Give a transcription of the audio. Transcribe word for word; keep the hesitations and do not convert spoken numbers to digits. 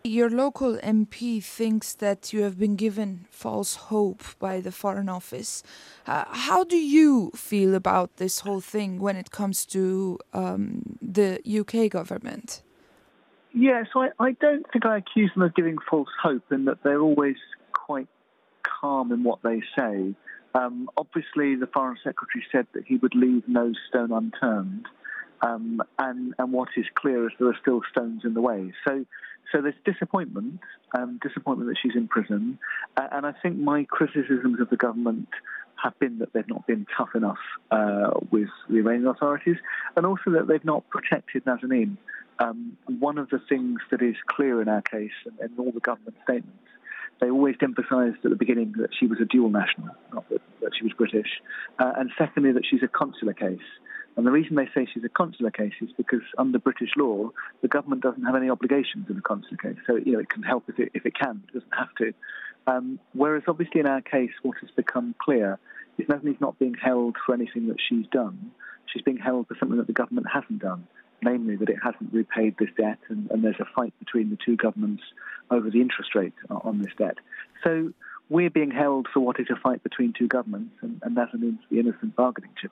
Your local M P thinks that you have been given false hope by the Foreign Office. Uh, how do you feel about this whole thing when it comes to um, the U K government? Yeah, so I, I don't think I accuse them of giving false hope in that they're always quite calm in what they say. Um, obviously, the Foreign Secretary said that he would leave no stone unturned. Um, and, and what is clear is there are still stones in the way. So, so there's disappointment, um, disappointment that she's in prison. Uh, and I think my criticisms of the government have been that they've not been tough enough uh, with the Iranian authorities, and also that they've not protected Nazanin. Um, one of the things that is clear in our case, and in all the government statements, they always emphasised at the beginning that she was a dual national, not that, that she was British, uh, and secondly that she's a consular case. And the reason they say she's a consular case is because under British law, the government doesn't have any obligations in a consular case. So, you know, it can help if it, if it can, it doesn't have to. Um, whereas obviously in our case, what has become clear is Nazanin's not being held for anything that she's done. She's being held for something that the government hasn't done, namely that it hasn't repaid this debt, and, and there's a fight between the two governments over the interest rate on this debt. So we're being held for what is a fight between two governments, and, and Nazanin's the innocent bargaining chip.